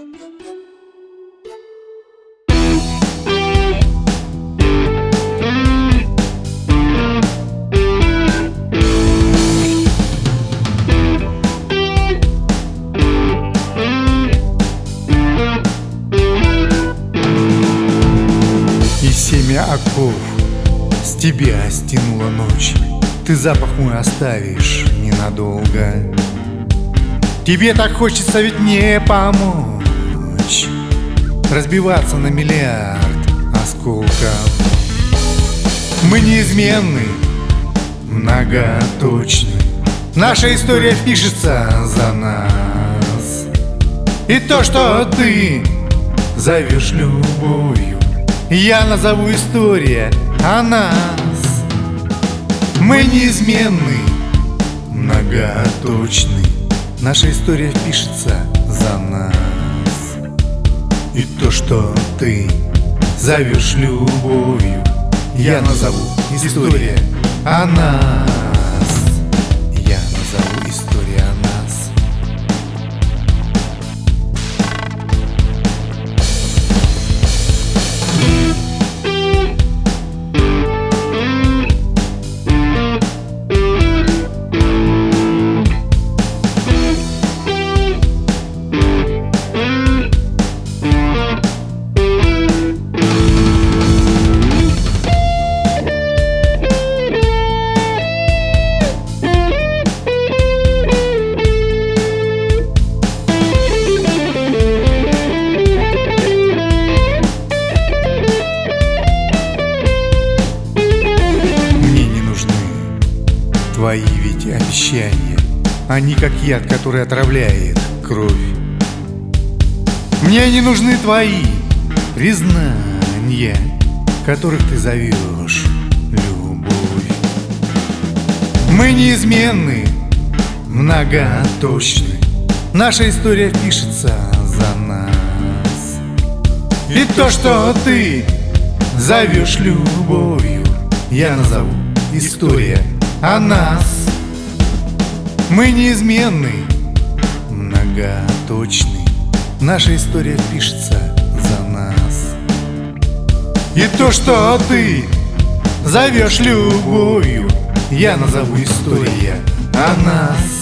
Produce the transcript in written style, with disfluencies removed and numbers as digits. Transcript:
Семя оков с тебя стянула ночь. Ты запах мой оставишь ненадолго. Тебе так хочется ведь мне помочь, разбиваться на миллиард осколков. Мы неизменны, многоточны. Наша история пишется за нас. И то, что ты зовешь любовью, я назову история о нас. Мы неизменны, многоточны. Наша история пишется за нас. И то, что ты зовешь любовью, я назову история о нас. Я назову история о нас. Твои ведь обещания, они как яд, который отравляет кровь. Мне не нужны твои признания, которых ты зовешь любовь. Мы неизменны, многоточны. Наша история пишется за нас. И то, что ты зовешь любовью, я назову история о нас. Мы неизменны, многоточны. Наша история пишется за нас. И то, что ты зовешь любовью, я назову история о нас.